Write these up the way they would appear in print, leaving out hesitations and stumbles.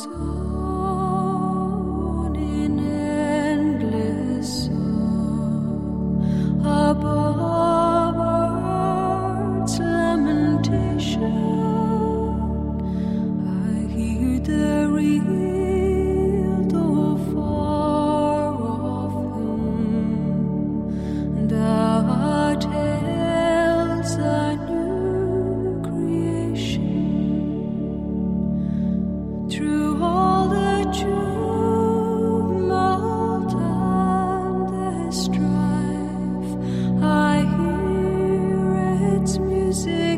sown in endless song above earth's lamentation. I hear the real, though far off hymn that tells a new creation. Through all the tumult and the strife, I hear its music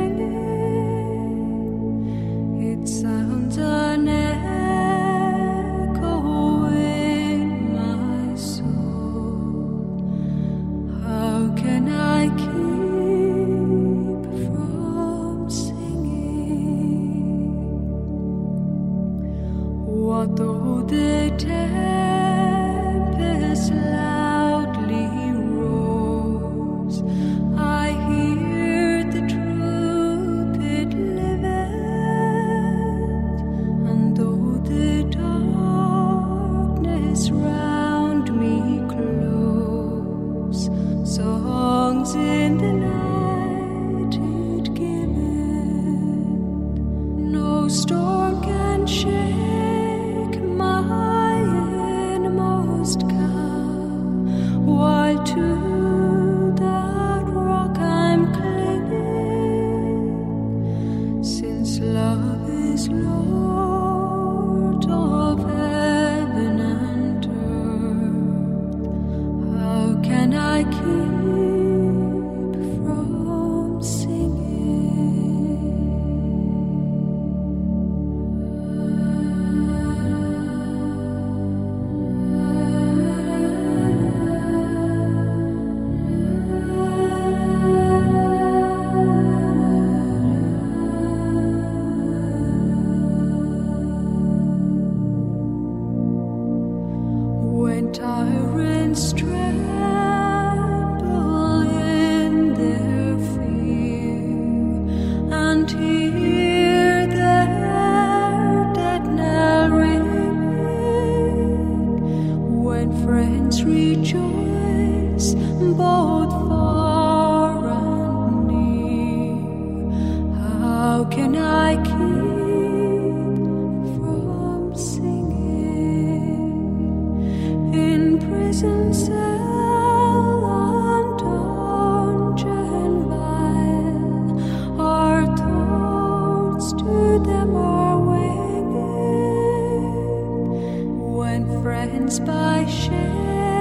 ringing. It sounds an echo in my soul. How can I keep from singing? What though the tempest loudly roars? I hear the truth it liveth, and though the darkness round me close, songs in the night it giveth. No storm can shake my inmost calm, while to that rock I'm clinging. Since love is Lord of heaven and earth, how can I keep from when tyrants tremble in their fear and hear their dead knell ringing, when friends rejoice both far and near, how can I keep from singing? In prison cell and dungeon vile, our thoughts to them are winging, when friends by shame